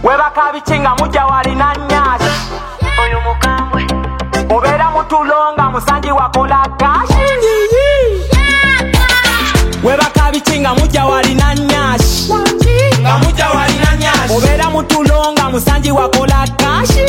Webakabichinga muja walina nyashi Oyo mukambwe Obera mutulonga musanji wakola kashi Webakabichinga muja walina nyashi Nga muja walina nyashi Obera mutulonga musanji wakola kashi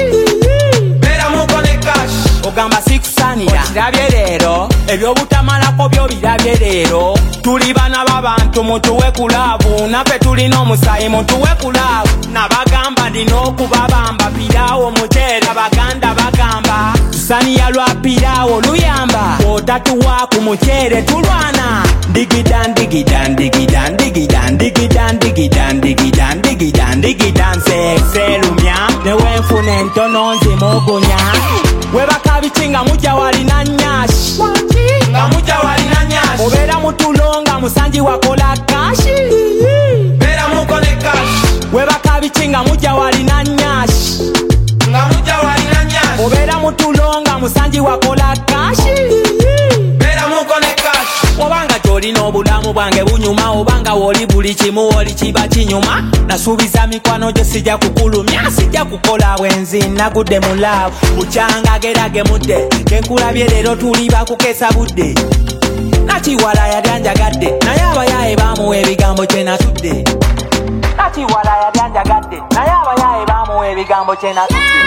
Bera mukone kashi Ogamba sikusanira Kirabye leero Ebyobutamalako byo birabye leero Tuli bana b'abantu mutuwe kulavu Naffe tulina omusayi mutuwe kulavu Nabagamba ndina okubabamba Piraawo muceere Abaganda bagamba Tusaniya lwa piraawo luyamba Otatuwa ku muceere tulwana Digidan digidan digidan digidan digidan digidan digidan digidan digidan Selumya newenfuna entono nzimugunya Webakabichinga muja walina nyashi Nga muja walina nyashi Obera mutulonga musanji wakola kashi Bera mukone kashi Webakabichinga muja walina nyashi Nga muja walina nyashi Obera mutulonga musanji wakola kashi Bera mukone kashi Obanga jolina obulamu bwange bunyuma Obanga woli buli kimu woli kiba kinyuma Nasuubiza mikwano gyo sijja kukulumya Sijja kukola bwenzi nagudde mu laavu Bukyanga gerage mudde Kenkulabye leero tuli bakukesa budde Nakiwala yali anjagadde Naye abayaye bamuwa ebigambo kye natudde Nakiwala yali anjagadde Naye abayaye bamuwa ebigambo kye natudde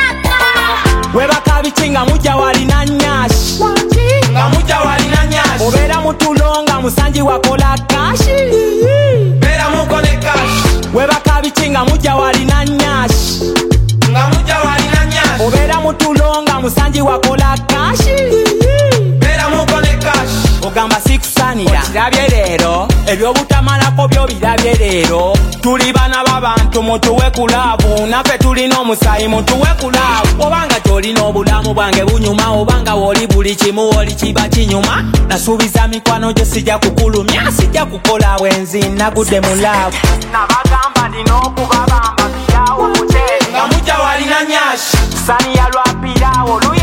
Webakabichinga muja walina nyashi Nga muja walina nyashi Obera mutulonga musanji wakola kashi Bera mukone kashi Webakabichinga muja walina nyashi Nga muja walina nyashi Obera mutulonga musanji wakola kashi Bera mukone kashi Ogamba sikusanira Kirabye leero Ebyobutamalako byo birabye leero Tuli bana b'abantu mutuwe kulavu Naffe tulina omusayi mutuwe kulavu Obanga jolina obulamu bwange bunyuma Obanga woli buli kimu woli kiba kinyuma Nasuubiza mikwano gyo sijja kukulumya Sijja kukola bwenzi nagudde mu laavu Nabagamba ndina okubabamba Piraawo muceere Nga muja walina nyashi Tusaniya lwa piraawo luya